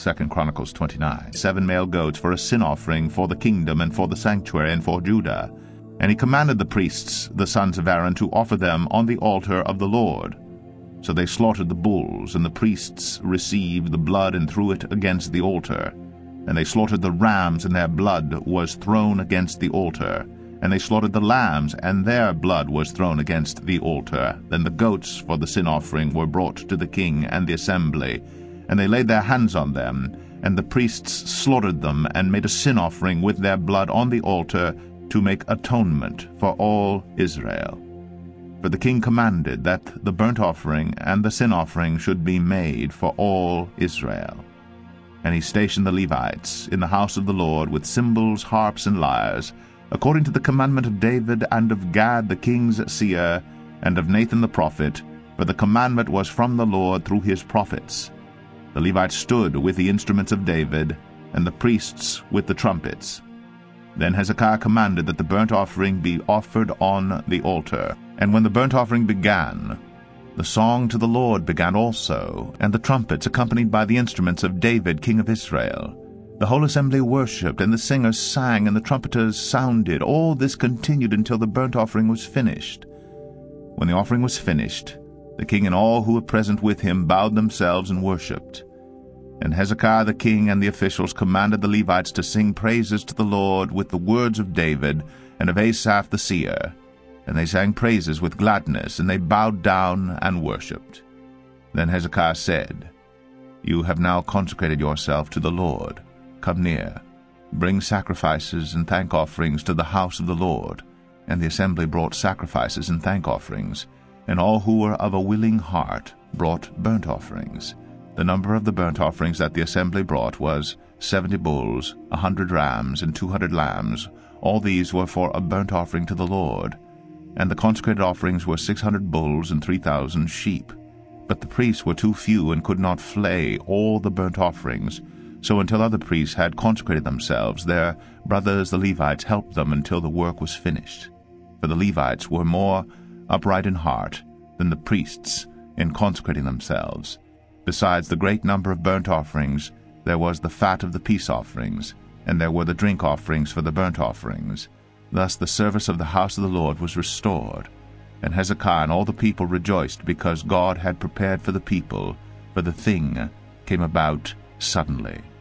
2 Chronicles 29. 7 male goats for a sin offering for the kingdom and for the sanctuary and for Judah. And he commanded the priests, the sons of Aaron, to offer them on the altar of the Lord. So they slaughtered the bulls, and the priests received the blood and threw it against the altar. And they slaughtered the rams, and their blood was thrown against the altar. And they slaughtered the lambs, and their blood was thrown against the altar. Then the goats for the sin offering were brought to the king and the assembly, and they laid their hands on them. And the priests slaughtered them, and made a sin offering with their blood on the altar, to make atonement for all Israel. For the king commanded that the burnt offering and the sin offering should be made for all Israel. And he stationed the Levites in the house of the Lord with cymbals, harps, and lyres, according to the commandment of David and of Gad the king's seer, and of Nathan the prophet, for the commandment was from the Lord through his prophets. The Levites stood with the instruments of David, and the priests with the trumpets. Then Hezekiah commanded that the burnt offering be offered on the altar. And when the burnt offering began, the song to the Lord began also, and the trumpets accompanied by the instruments of David king of Israel. The whole assembly worshipped, and the singers sang, and the trumpeters sounded. All this continued until the burnt offering was finished. When the offering was finished, the king and all who were present with him bowed themselves and worshipped. And Hezekiah the king and the officials commanded the Levites to sing praises to the Lord with the words of David and of Asaph the seer. And they sang praises with gladness, and they bowed down and worshipped. Then Hezekiah said, You have now consecrated yourself to the Lord. Come near, bring sacrifices and thank offerings to the house of the Lord. And the assembly brought sacrifices and thank offerings, and all who were of a willing heart brought burnt offerings. The number of the burnt offerings that the assembly brought was 70 bulls, 100 rams, and 200 lambs. All these were for a burnt offering to the Lord. And the consecrated offerings were 600 bulls and 3,000 sheep. But the priests were too few and could not flay all the burnt offerings. So until other priests had consecrated themselves, their brothers the Levites helped them until the work was finished. For the Levites were more upright in heart than the priests in consecrating themselves. Besides the great number of burnt offerings, there was the fat of the peace offerings, and there were the drink offerings for the burnt offerings. Thus the service of the house of the Lord was restored. And Hezekiah and all the people rejoiced, because God had prepared for the people, for the thing came about suddenly.